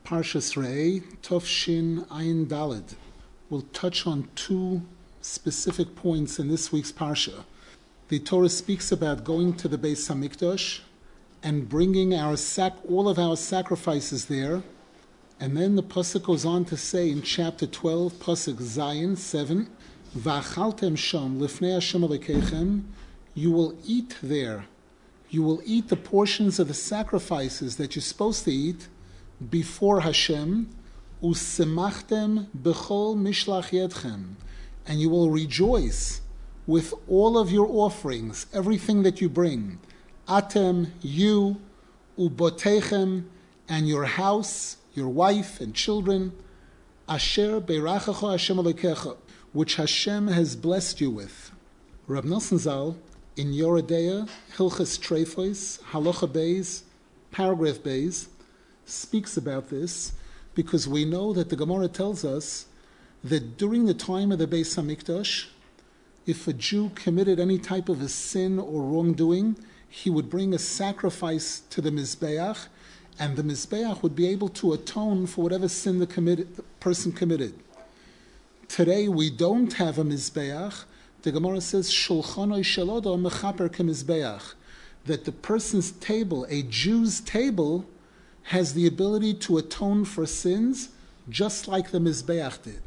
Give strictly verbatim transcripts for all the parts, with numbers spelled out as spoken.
Parshas Re'eh, Tov Shin Ayin Daled. We'll touch on two specific points in this week's Parsha. The Torah speaks about going to the Beis Hamikdash and bringing our sac- all of our sacrifices there. And then the Pasuk goes on to say in chapter twelve, Pasuk Zayin, seven, V'achaltem sham lifnei Hashem Elokeichem, you will eat there. You will eat the portions of the sacrifices that you're supposed to eat before Hashem, usemachtem bechol mishlach yedchem, and you will rejoice with all of your offerings, everything that you bring. Atem, you, ubotechem, and your house, your wife and children, asher beirachacha Hashem Elokecha, which Hashem has blessed you with. Rab Nosson Zal, in Yoredeya, Hilchas Treifos, Halacha Beis, paragraph Beis, speaks about this because we know that the Gemara tells us that during the time of the Beis Hamikdash, if a Jew committed any type of a sin or wrongdoing, he would bring a sacrifice to the Mizbeach, and the Mizbeach would be able to atone for whatever sin the, committed, the person committed. Today we don't have a Mizbeach. The Gemara says, Shulchanoi shelodo mechaper kemizbeach, that the person's table, a Jew's table, has the ability to atone for sins just like the Mizbeach did.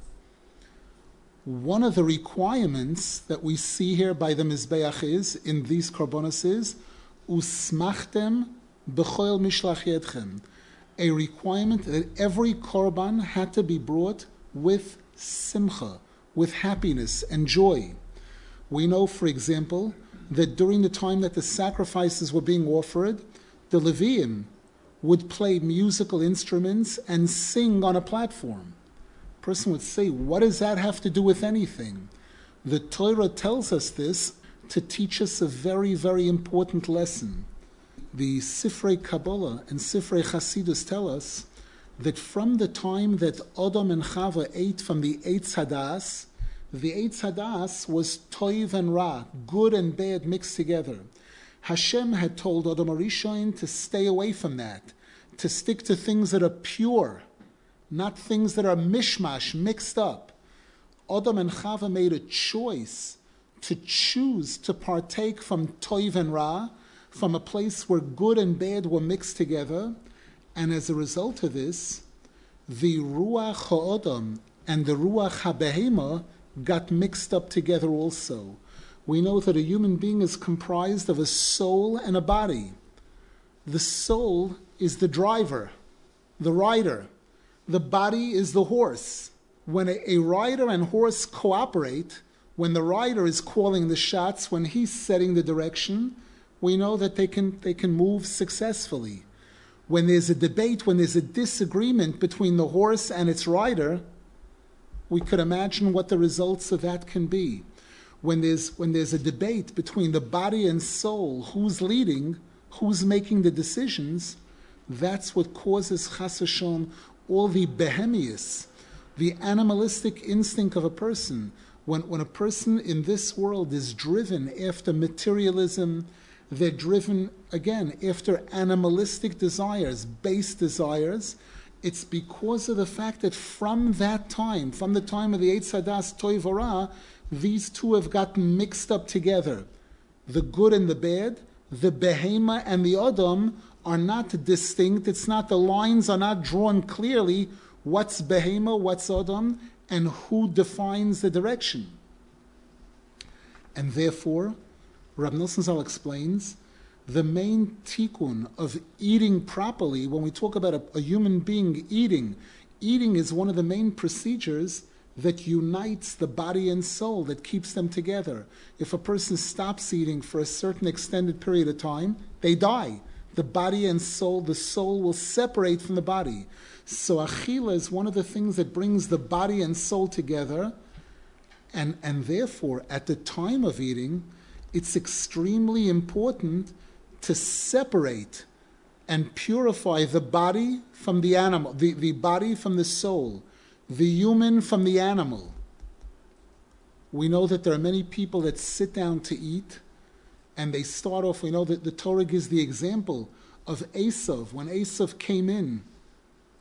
One of the requirements that we see here by the Mizbeach is, in these korbanos is, usmachtem b'choil mishlach yedchem, a requirement that every korban had to be brought with simcha, with happiness and joy. We know, for example, that during the time that the sacrifices were being offered, the Leviim would play musical instruments and sing on a platform. A person would say, what does that have to do with anything? The Torah tells us this to teach us a very, very important lesson. The Sifrei Kabbalah and Sifrei Chasidus tell us that from the time that Adam and Chava ate from the Eitz Hadas, the Eitz Hadas was Toiv and Ra, good and bad mixed together. Hashem had told Adam HaRishon to stay away from that, to stick to things that are pure, not things that are mishmash, mixed up. Adam and Chava made a choice to choose to partake from Toiv and Ra, from a place where good and bad were mixed together, and as a result of this, the Ruach HaAdam and the Ruach HaBehema got mixed up together also. We know that a human being is comprised of a soul and a body. The soul is the driver, the rider. The body is the horse. When a, a rider and horse cooperate, when the rider is calling the shots, when he's setting the direction, we know that they can, they can move successfully. When there's a debate, when there's a disagreement between the horse and its rider, we could imagine what the results of that can be. When there's, when there's a debate between the body and soul, who's leading, who's making the decisions, that's what causes chas v'shalom all the behemius, the animalistic instinct of a person. When, when a person in this world is driven after materialism, they're driven, again, after animalistic desires, base desires, it's because of the fact that from that time, from the time of the Eitz Hadas Toiv Ra, these two have gotten mixed up together. The good and the bad, the Behema and the Adam are not distinct. It's not, the lines are not drawn clearly. What's Behema, what's Adam, and who defines the direction? And therefore, Rab Nosson Zal explains, the main tikkun of eating properly, when we talk about a, a human being eating, eating is one of the main procedures that unites the body and soul, that keeps them together. If a person stops eating for a certain extended period of time, they die. The body and soul, the soul will separate from the body. So achila is one of the things that brings the body and soul together, and, and therefore, at the time of eating, it's extremely important to separate and purify the body from the animal, the, the body from the soul, the human from the animal. We know that there are many people that sit down to eat, and they start off, we know that the Torah gives the example of Esav. When Esav came in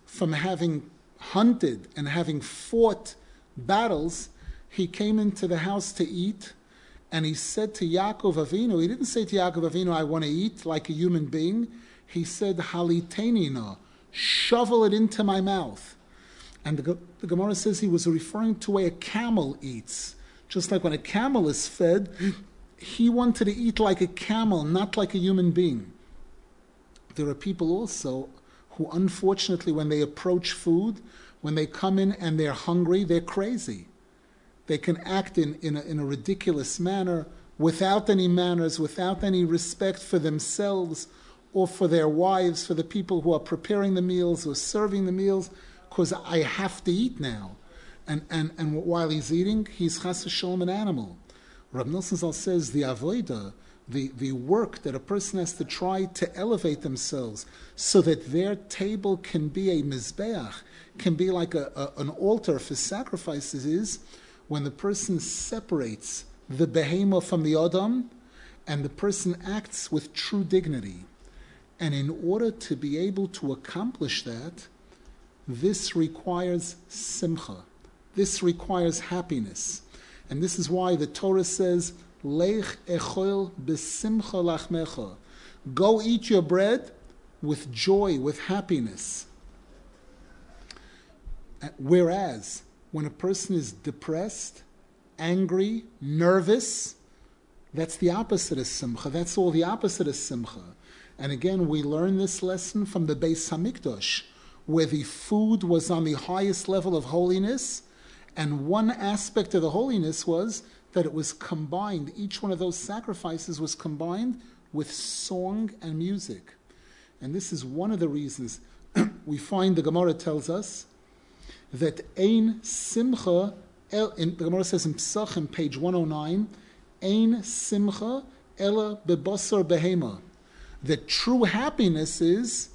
from having hunted and having fought battles, he came into the house to eat, and he said to Yaakov Avinu, he didn't say to Yaakov Avinu, I want to eat like a human being. He said, Halitenina, shovel it into my mouth. And the, the Gemara says he was referring to the way a camel eats. Just like when a camel is fed, he wanted to eat like a camel, not like a human being. There are people also who, unfortunately, when they approach food, when they come in and they're hungry, they're crazy. They can act in, in, a, in a ridiculous manner, without any manners, without any respect for themselves or for their wives, for the people who are preparing the meals or serving the meals, because I have to eat now. And, and, and while he's eating, he's chas v'sholom an animal. Rab Nosson Zal says the avodah, the, the work that a person has to try to elevate themselves so that their table can be a mizbeach, can be like a, a, an altar for sacrifices, is when the person separates the behemoth from the adam and the person acts with true dignity. And in order to be able to accomplish that, this requires simcha. This requires happiness. And this is why the Torah says, Leich echol besimcha lachmecha. Go eat your bread with joy, with happiness. Whereas, when a person is depressed, angry, nervous, that's the opposite of simcha. That's all the opposite of simcha. And again, we learn this lesson from the Beis Hamikdash, where the food was on the highest level of holiness, and one aspect of the holiness was that it was combined, each one of those sacrifices was combined with song and music. And this is one of the reasons we find the Gemara tells us that Ein Simcha, el, in, the Gemara says in Psachim, page one oh nine, Ein Simcha ela bebasar behema. That true happiness is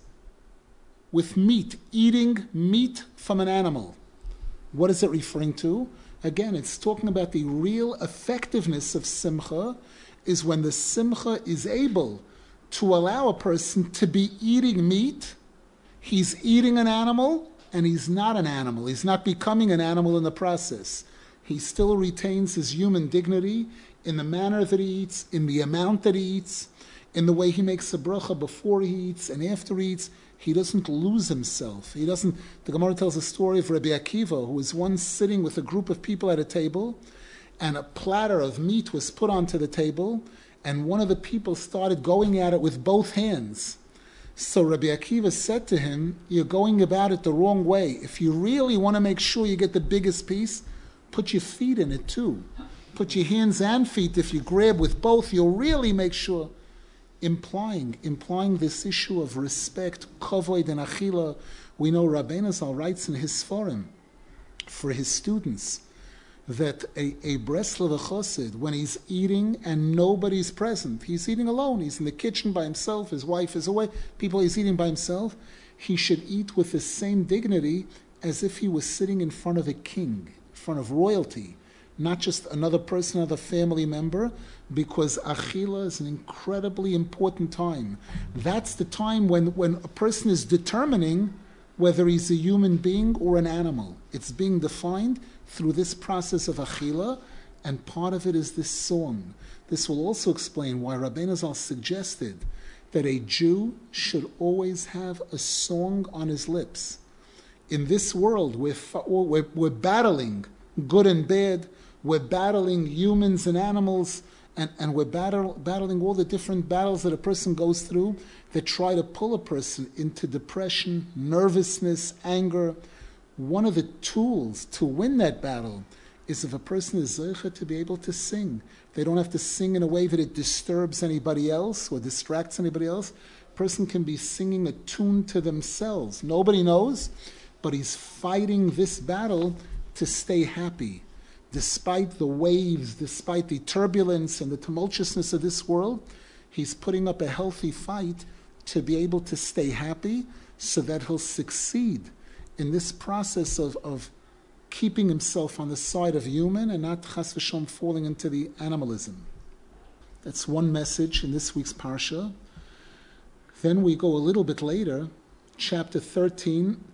with meat, eating meat from an animal. What is it referring to? Again, it's talking about the real effectiveness of simcha is when the simcha is able to allow a person to be eating meat. He's eating an animal, and he's not an animal. He's not becoming an animal in the process. He still retains his human dignity in the manner that he eats, in the amount that he eats, in the way he makes a bracha before he eats and after he eats. He doesn't lose himself. He doesn't. The Gemara tells a story of Rabbi Akiva, who was once sitting with a group of people at a table, and a platter of meat was put onto the table, and one of the people started going at it with both hands. So Rabbi Akiva said to him, you're going about it the wrong way. If you really want to make sure you get the biggest piece, put your feet in it too. Put your hands and feet. If you grab with both, you'll really make sure. Implying, implying this issue of respect, kavod and achila. We know Rabbeinu Zal writes in his Sforim for his students that a, a Breslov Chosid, when he's eating and nobody's present, he's eating alone, he's in the kitchen by himself, his wife is away, people he's eating by himself, he should eat with the same dignity as if he was sitting in front of a king, in front of royalty, not just another person, another family member, because achila is an incredibly important time. That's the time when, when a person is determining whether he's a human being or an animal. It's being defined through this process of achila, and part of it is this song. This will also explain why Rabbeinu Zal suggested that a Jew should always have a song on his lips. In this world, we're, we're, we're battling good and bad, we're battling humans and animals, and, and we're battle, battling all the different battles that a person goes through that try to pull a person into depression, nervousness, anger. One of the tools to win that battle is if a person is zeicha to be able to sing. They don't have to sing in a way that it disturbs anybody else or distracts anybody else. A person can be singing a tune to themselves. Nobody knows, but he's fighting this battle to stay happy. Despite the waves, despite the turbulence and the tumultuousness of this world, he's putting up a healthy fight to be able to stay happy so that he'll succeed in this process of, of keeping himself on the side of human and not chas v'shalom falling into the animalism. That's one message in this week's parsha. Then we go a little bit later, chapter thirteen,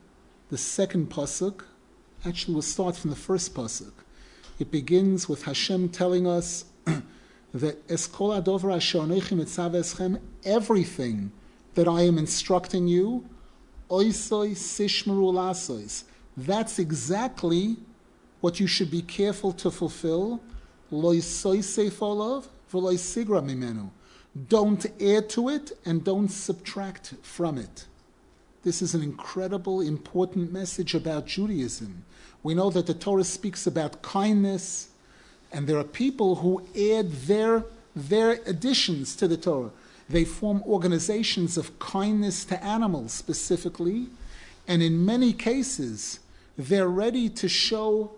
The second pasuk, actually we'll start from the first pasuk. It begins with Hashem telling us that Eskol Adover Asher Anochi Mitzav Eschem, everything that I am instructing you, Oisoi Sishmeru Lasois. That's exactly what you should be careful to fulfill. Loisoi Seifolov, Veloi Sigra Mimenu. Don't add to it and don't subtract from it. This is an incredible, important message about Judaism. We know that the Torah speaks about kindness, and there are people who add their, their additions to the Torah. They form organizations of kindness to animals specifically, and in many cases, they're ready to show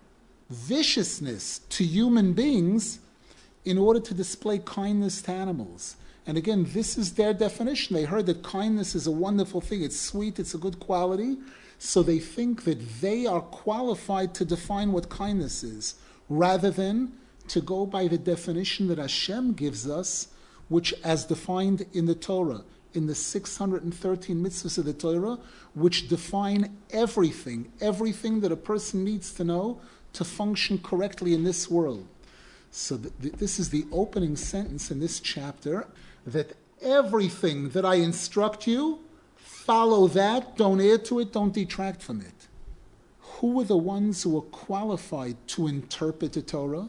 viciousness to human beings in order to display kindness to animals. And again, this is their definition. They heard that kindness is a wonderful thing. It's sweet, it's a good quality. So they think that they are qualified to define what kindness is, rather than to go by the definition that Hashem gives us, which as defined in the Torah, in the six hundred thirteen mitzvahs of the Torah, which define everything, everything that a person needs to know to function correctly in this world. So th- th- this is the opening sentence in this chapter, that everything that I instruct you, follow that, don't add to it, don't detract from it. Who are the ones who are qualified to interpret the Torah?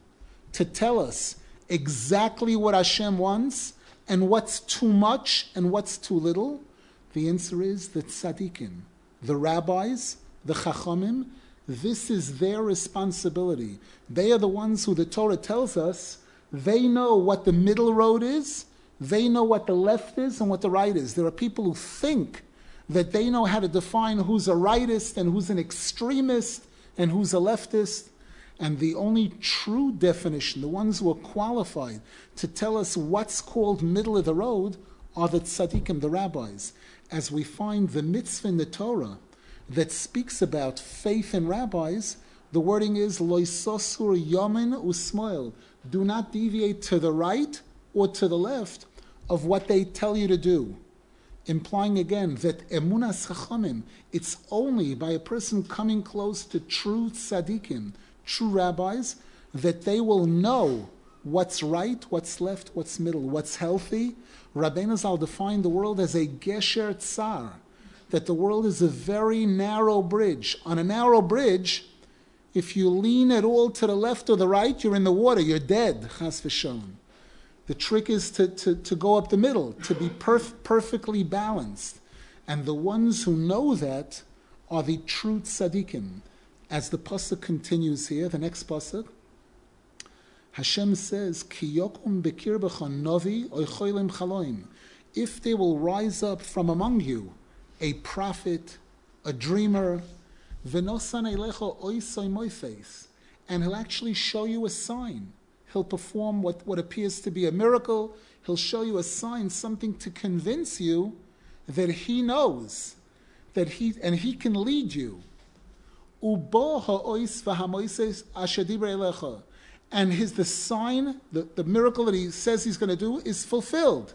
To tell us exactly what Hashem wants and what's too much and what's too little? The answer is the tzaddikim, the rabbis, the chachamim. This is their responsibility. They are the ones who the Torah tells us they know what the middle road is, they know what the left is and what the right is. There are people who think that they know how to define who's a rightist and who's an extremist and who's a leftist. And the only true definition, the ones who are qualified to tell us what's called middle of the road, are the tzaddikim, the rabbis. As we find the mitzvah in the Torah that speaks about faith in rabbis, the wording is loisosur yamin usmoil. Do not deviate to the right or to the left of what they tell you to do. Implying again that emunas chachamim, it's only by a person coming close to true tzaddikim, true rabbis, that they will know what's right, what's left, what's middle, what's healthy. Rabbeinu Zal defined the world as a gesher tsar, that the world is a very narrow bridge. On a narrow bridge, if you lean at all to the left or the right, you're in the water, you're dead, chas v'shalom. The trick is to, to, to go up the middle, to be perf- perfectly balanced. And the ones who know that are the true tzaddikim. As the pasuk continues here, the next pasuk, Hashem says, Ki yokum bekirbecha novi oicholim chaloim. If there will rise up from among you a prophet, a dreamer, v'nosan eilecha oisoi moifeis, and he'll actually show you a sign. He'll perform what, what appears to be a miracle. He'll show you a sign, something to convince you that he knows, that he and he can lead you. Ubo ha'ois v'hamoises asher dibrei elecha. And his the sign, the, the miracle that he says he's going to do is fulfilled.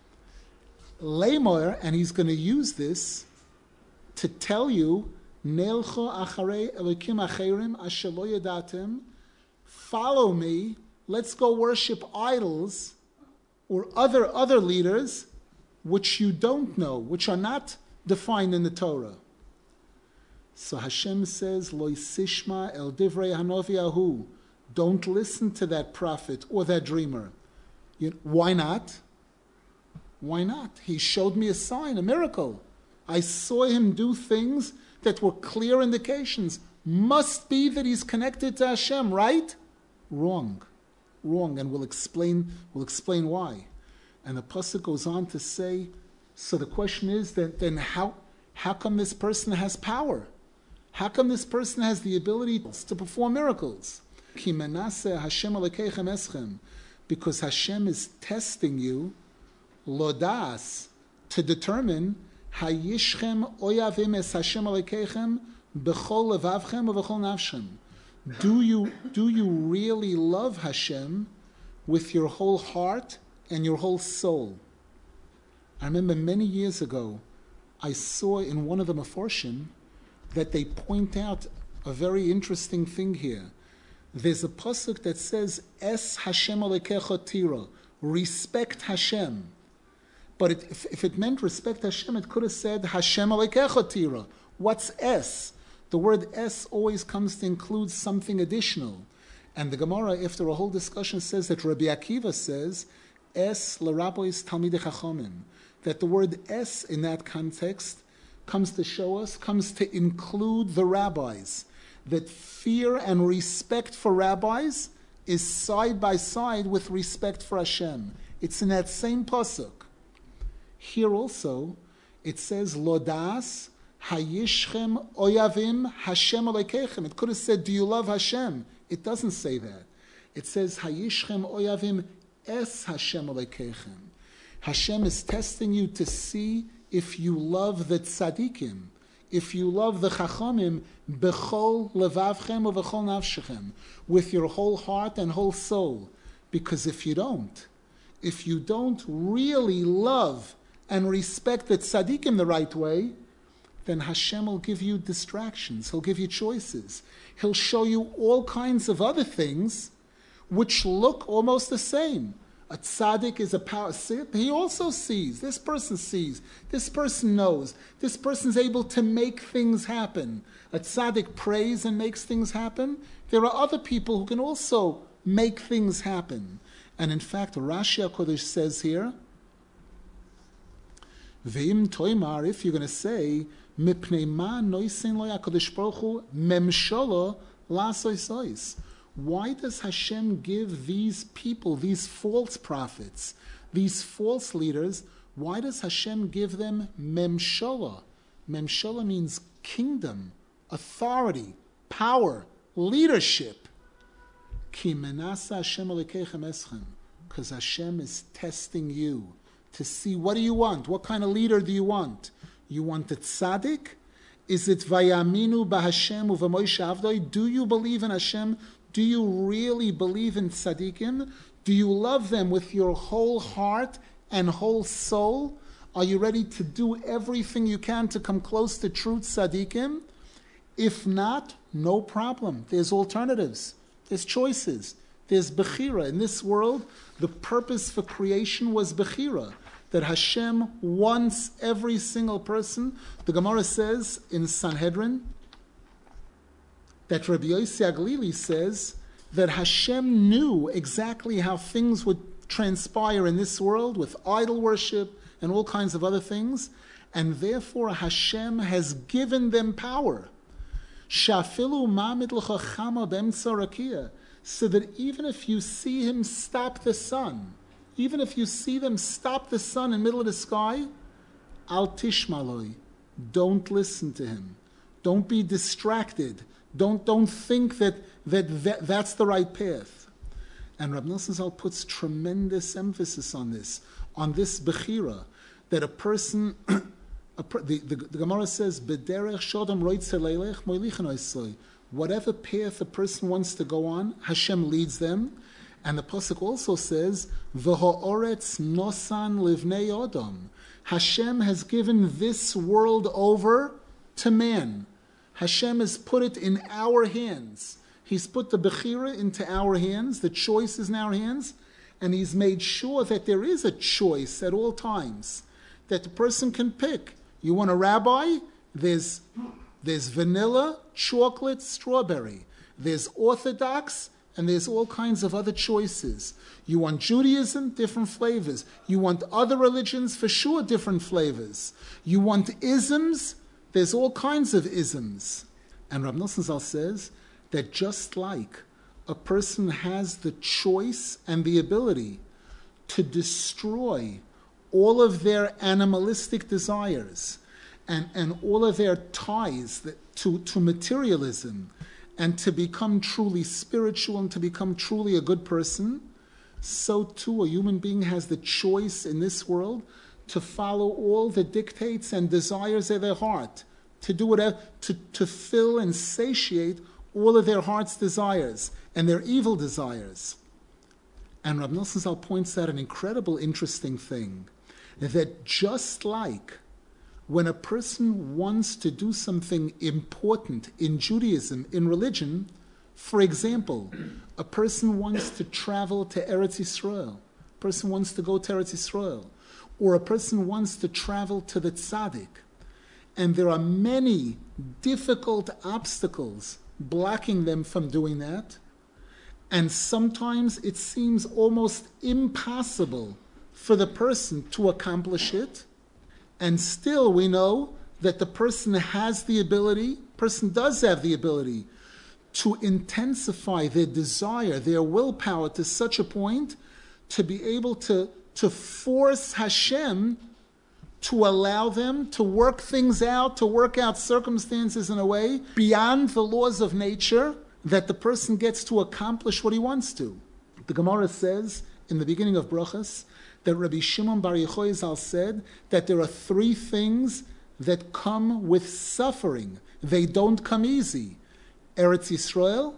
Lemor, and he's going to use this to tell you, Nelcho acharei elokim acherim asher lo yadatem, follow me, let's go worship idols or other other leaders which you don't know, which are not defined in the Torah. So Hashem says, Lo yisishma el divrei hanovi ahu. Don't listen to that prophet or that dreamer. You, why not? Why not? He showed me a sign, a miracle. I saw him do things that were clear indications. Must be that he's connected to Hashem, right? Wrong. Wrong. And we'll explain, we'll explain why. And the pasuk goes on to say, so the question is that then how, how come this person has power? How come this person has the ability to perform miracles? Because Hashem is testing you, lodas, to determine hayishchem oyavim es Hashem alekechem b'chol levavchem u'b'chol nafshem. Do you do you really love Hashem with your whole heart and your whole soul? I remember many years ago, I saw in one of the Meforshim that they point out a very interesting thing here. There's a pasuk that says, Es Hashem Alekecha Tira, respect Hashem. But it, if, if it meant respect Hashem, it could have said Hashem Alekecha Tira. What's Es? The word Es always comes to include something additional. And the Gemara, after a whole discussion, says that Rabbi Akiva says, Es l'rabois talmidei chachamim. That the word Es in that context comes to show us, comes to include the rabbis. That fear and respect for rabbis is side by side with respect for Hashem. It's in that same pasuk. Here also, it says, Lodas hayishchem oyavim Hashem alekeichem. It could have said, do you love Hashem? It doesn't say that. It says, hayishchem oyavim es Hashem alekeichem. Hashem is testing you to see if you love the tzaddikim, if you love the chachamim, bechol levavchem or bechol nafshechem, with your whole heart and whole soul. Because if you don't, if you don't really love and respect the tzaddikim the right way, then Hashem will give you distractions. He'll give you choices. He'll show you all kinds of other things which look almost the same. A tzaddik is a power. He also sees. This person sees. This person knows. This person's able to make things happen. A tzaddik prays and makes things happen. There are other people who can also make things happen. And in fact, Rashi HaKodesh says here, Ve'im toimar, if you're going to say, Mipnei ma noisin lo HaKodesh Baruch Hu memsholo lasoisois. Why does Hashem give these people, these false prophets, these false leaders, why does Hashem give them memshala? Memshala means kingdom, authority, power, leadership. Ki menasa Hashem alekeichem eschem. Because Hashem is testing you to see, what do you want? What kind of leader do you want? You want a tzaddik? Is it vayaminu b'Hashem u'v'Moshe Avdoi? Do you believe in Hashem? Do you really believe in tzaddikim? Do you love them with your whole heart and whole soul? Are you ready to do everything you can to come close to true tzaddikim? If not, no problem. There's alternatives. There's choices. There's bechira. In this world, the purpose for creation was bechira. That Hashem wants every single person. The Gemara says in Sanhedrin, that Rabbi Yossi Aglili says that Hashem knew exactly how things would transpire in this world with idol worship and all kinds of other things, and therefore Hashem has given them power. Shafilu ma'amid l'cha chama b'emtza rakia, so that even if you see him stop the sun, even if you see them stop the sun in the middle of the sky, al tishmaloi, don't listen to him. Don't be distracted. Don't, don't think that, that, that that's the right path. And Rab Nosson Zal puts tremendous emphasis on this, on this bechira, that a person, a per, the, the, the Gemara says, B'derech shodam roitze leilech moilichen oisoi. Whatever path a person wants to go on, Hashem leads them. And the pasuk also says, V'ha'oretz nosan livnei odom. Hashem has given this world over to man. Hashem has put it in our hands. He's put the bechira into our hands, the choice is in our hands, and he's made sure that there is a choice at all times, that the person can pick. You want a rabbi? There's, there's vanilla, chocolate, strawberry. There's orthodox, and there's all kinds of other choices. You want Judaism? Different flavors. You want other religions? For sure, different flavors. You want isms? There's all kinds of isms. And Rab Nosson Zal says that just like a person has the choice and the ability to destroy all of their animalistic desires and, and all of their ties that, to, to materialism, and to become truly spiritual and to become truly a good person, so too a human being has the choice in this world to follow all the dictates and desires of their heart, to do whatever, to, to fill and satiate all of their heart's desires and their evil desires. And Rab Nosson Zal points out an incredible, interesting thing, that just like When a person wants to do something important in Judaism, in religion, for example, a person wants to travel to Eretz Yisrael, a person wants to go to Eretz Yisrael, or a person wants to travel to the Tzaddik, and there are many difficult obstacles blocking them from doing that, and sometimes it seems almost impossible for the person to accomplish it, and still we know that the person has the ability, person does have the ability to intensify their desire, their willpower to such a point to be able to, to force Hashem to allow them to work things out, to work out circumstances in a way beyond the laws of nature that the person gets to accomplish what he wants to. The Gemara says in the beginning of Brachas that Rabbi Shimon Bar Yochai Zal said that there are three things that come with suffering. They don't come easy. Eretz Yisrael,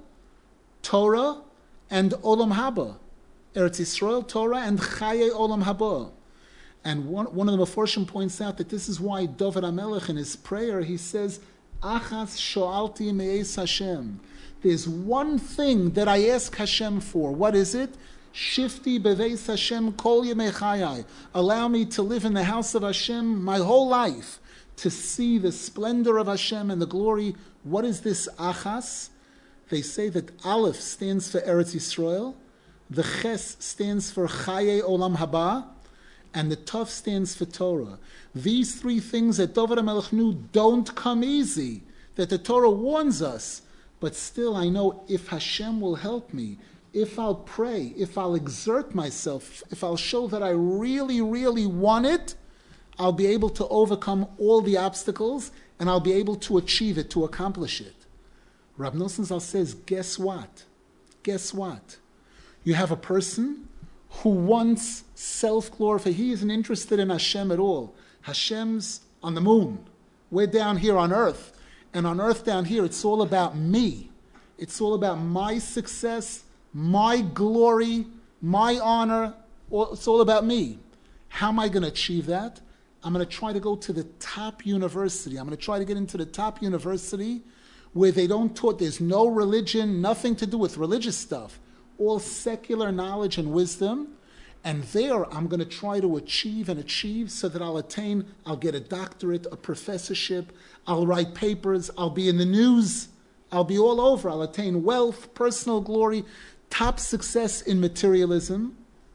Torah, and Olam Haba. Eretz Yisrael, Torah, and Chaye Olam Haba. And one, one of the Meforshim points out that this is why David HaMelech in his prayer, he says, Achas sho'alti me'es Hashem. There's one thing that I ask Hashem for. What is it? Shifti beveis Hashem kol yemei chayai. Allow me to live in the house of Hashem my whole life, to see the splendor of Hashem and the glory. What is this achas? They say that Aleph stands for Eretz Yisrael, the Ches stands for Chaye Olam Haba, and the Tov stands for Torah. These three things that David HaMelech knew don't come easy, that the Torah warns us. But still, I know if Hashem will help me, if I'll pray, if I'll exert myself, if I'll show that I really, really want it, I'll be able to overcome all the obstacles and I'll be able to achieve it, to accomplish it. Rab Nosson Zal says, guess what? Guess what? You have a person who wants self-glorification. He isn't interested in Hashem at all. Hashem's on the moon. We're down here on earth. And on earth down here, it's all about me. It's all about my success, my glory, my honor. It's all about me. How am I going to achieve that? I'm going to try to go to the top university. I'm going to try to get into the top university where they don't taught, there's no religion, nothing to do with religious stuff, all secular knowledge and wisdom. And there I'm going to try to achieve and achieve so that I'll attain, I'll get a doctorate, a professorship, I'll write papers, I'll be in the news, I'll be all over, I'll attain wealth, personal glory, top success in materialism.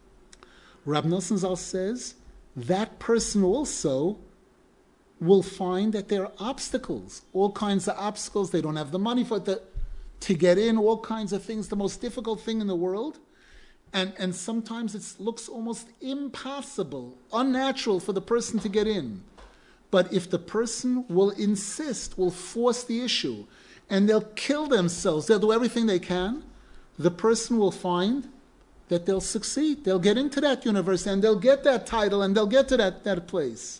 Rab Nosson Zal says, that person also will find that there are obstacles, all kinds of obstacles. They don't have the money for the, to get in, all kinds of things, the most difficult thing in the world. And, and sometimes it looks almost impossible, unnatural for the person to get in. But if the person will insist, will force the issue, and they'll kill themselves, they'll do everything they can, the person will find that they'll succeed. They'll get into that university, and they'll get that title, and they'll get to that, that place.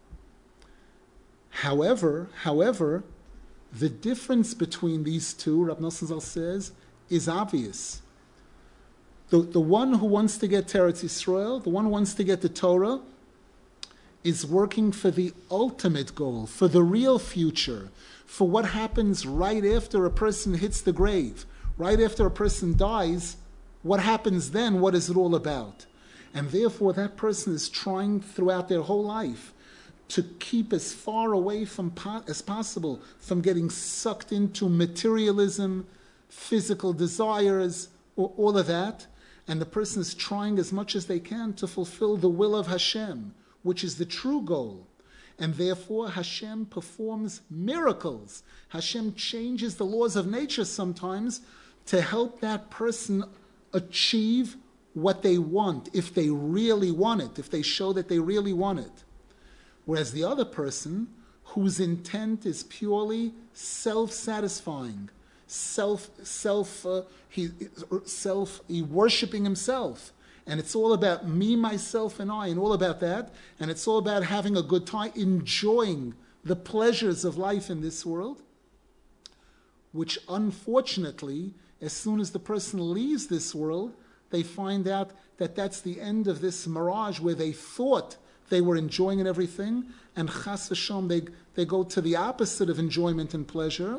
However, however, the difference between these two, Rab Nosson Zal says, is obvious. The, the one who wants to get to Eretz Yisrael, the one who wants to get the Torah, is working for the ultimate goal, for the real future, for what happens right after a person hits the grave, right after a person dies. What happens then? What is it all about? And therefore, that person is trying throughout their whole life to keep as far away from po- as possible from getting sucked into materialism, physical desires, or all of that. And the person is trying as much as they can to fulfill the will of Hashem, which is the true goal. And therefore, Hashem performs miracles. Hashem changes the laws of nature sometimes to help that person achieve what they want, if they really want it, if they show that they really want it. Whereas the other person, whose intent is purely self-satisfying, self, self, uh, he, self, he worshiping himself, and it's all about me, myself, and I, and all about that, and it's all about having a good time, enjoying the pleasures of life in this world, which unfortunately, as soon as the person leaves this world, they find out that that's the end of this mirage where they thought they were enjoying and everything, and chas v'shom, they, they go to the opposite of enjoyment and pleasure.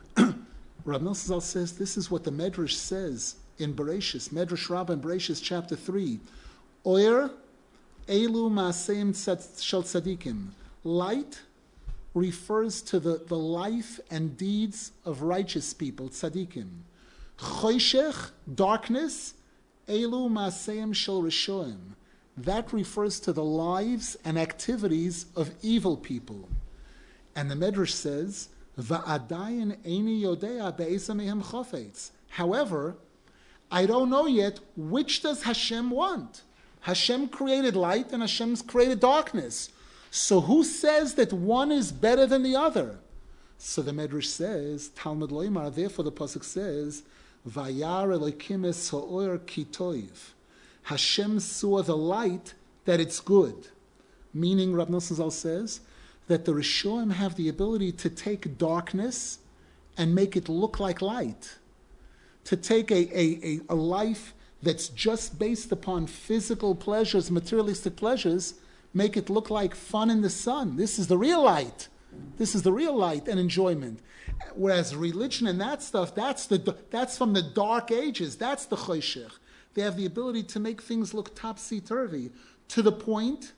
Rav Nosson Zal says this is what the Medrash says in Bereshis, Medrash Rabbah in Bereshis chapter three. Oyer elu ma'aseim shel tzadikim. Light refers to the, the life and deeds of righteous people, tzadikim. Choshech, darkness, elu ma'aseim shel rishoim. That refers to the lives and activities of evil people. And the Medrash says, Va'adayin eini yodea be'eza mehem chofetz. However, I don't know yet which does Hashem want. Hashem created light and Hashem's created darkness. So who says that one is better than the other? So the Medrash says, Talmud Loimar, therefore the Pasuk says, Vayar Elokim es ha'or ki toiv. Hashem saw the light that it's good. Meaning, Rav Nosson Zal says, that the Rishonim have the ability to take darkness and make it look like light. To take a, a, a, a life that's just based upon physical pleasures, materialistic pleasures, make it look like fun in the sun. This is the real light. This is the real light and enjoyment. Whereas religion and that stuff, that's the that's from the dark ages. That's the choshech. They have the ability to make things look topsy-turvy to the point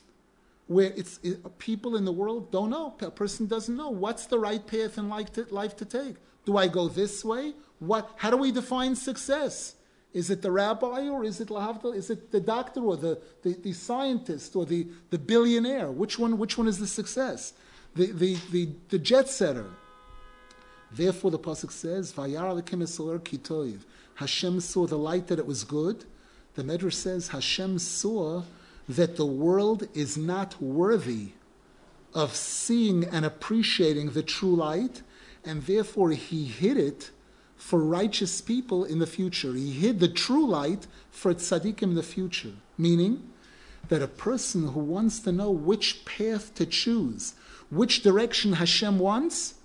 where it's it, people in the world don't know. A person doesn't know what's the right path in life to, life to take. Do I go this way? What? How do we define success? Is it the rabbi or is it lahavdil? Is it the doctor or the, the, the scientist or the, the billionaire? Which one? Which one is the success? The the the, the jet setter. Therefore, the pasuk says, "Vayar alekim esoler kitoiv." Hashem saw the light that it was good. The Medrash says Hashem saw that the world is not worthy of seeing and appreciating the true light, and therefore He hid it for righteous people in the future. He hid the true light for tzaddikim in the future. Meaning that a person who wants to know which path to choose, which direction Hashem wants,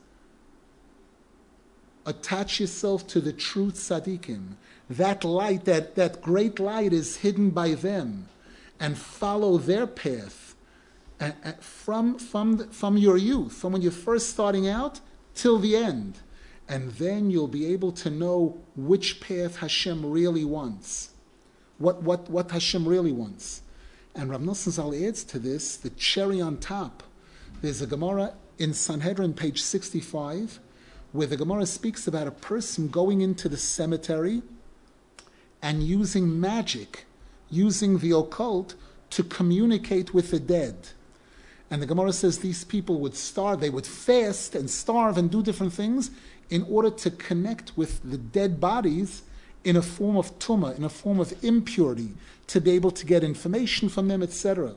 attach yourself to the true tzaddikim. That light, that, that great light is hidden by them, and follow their path and, and from, from, from your youth, from when you're first starting out till the end. And then you'll be able to know which path Hashem really wants. What, what, what Hashem really wants. And Rav Nosson Zal adds to this, the cherry on top. There's a Gemara in Sanhedrin, page sixty-five, where the Gemara speaks about a person going into the cemetery and using magic, using the occult to communicate with the dead. And the Gemara says these people would starve, they would fast and starve and do different things in order to connect with the dead bodies in a form of tumah, in a form of impurity, to be able to get information from them, et cetera.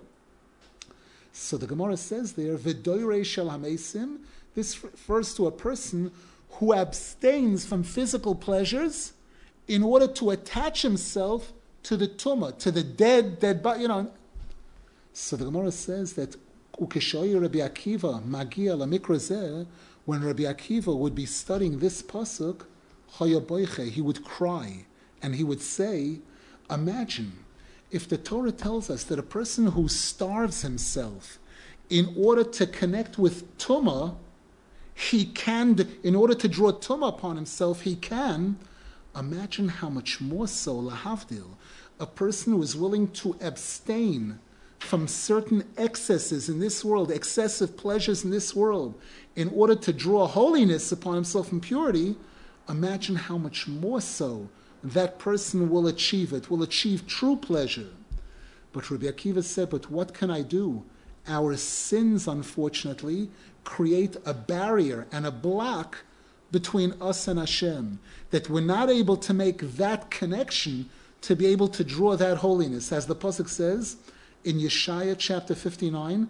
So the Gemara says there, V'doirei shel hamesim, this refers to a person who abstains from physical pleasures in order to attach himself to the tumah, to the dead, dead body, you know. So the Gemara says that Ukeshoy Rabbi Akiva magia lamikra zeh, when Rabbi Akiva would be studying this pasuk, he would cry and he would say, imagine if the Torah tells us that a person who starves himself in order to connect with tumah, he can, in order to draw tumah upon himself, he can. Imagine how much more so, lahavdil, a person who is willing to abstain from certain excesses in this world, excessive pleasures in this world, in order to draw holiness upon himself and purity, imagine how much more so that person will achieve it, will achieve true pleasure. But Rabbi Akiva said, but what can I do? Our sins, unfortunately, create a barrier and a block between us and Hashem, that we're not able to make that connection to be able to draw that holiness. As the pasuk says in Yeshaya chapter fifty-nine,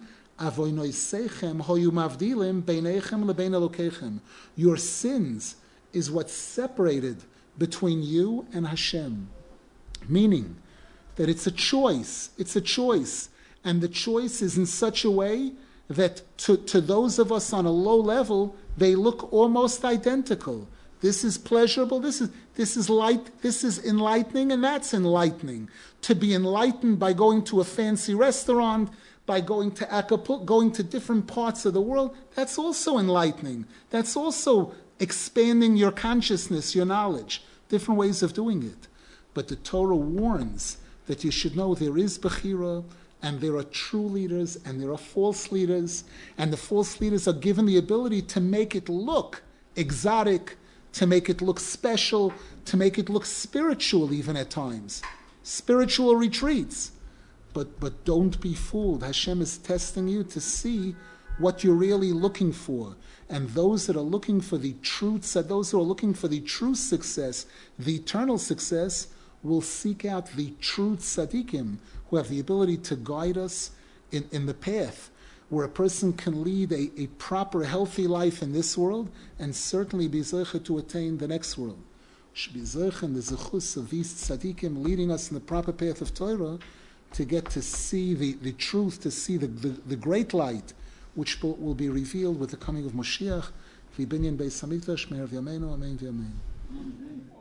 your sins is what separated between you and Hashem. Meaning that it's a choice. It's a choice. And the choice is in such a way that to, to those of us on a low level, they look almost identical. This is pleasurable, this is this is light, this is enlightening, and that's enlightening. To be enlightened by going to a fancy restaurant, by going to Acapulco, going to different parts of the world. That's also enlightening. That's also expanding your consciousness, your knowledge, different ways of doing it. But the Torah warns that you should know there is Bechira, and there are true leaders, and there are false leaders, and the false leaders are given the ability to make it look exotic, to make it look special, to make it look spiritual even at times. Spiritual retreats. But but don't be fooled. Hashem is testing you to see what you're really looking for. And those that are looking for the truths, those who are looking for the true success, the eternal success, will seek out the true tzaddikim who have the ability to guide us in, in the path where a person can lead a, a proper, healthy life in this world and certainly be zeicha to attain the next world. Should be zeicha in the zechus of these tzaddikim leading us in the proper path of Torah to get to see the, the truth, to see the, the, the great light which will, will be revealed with the coming of Moshiach. V'binyan Beis Hamikdash, me'er v'yameinu, amen v'yamein.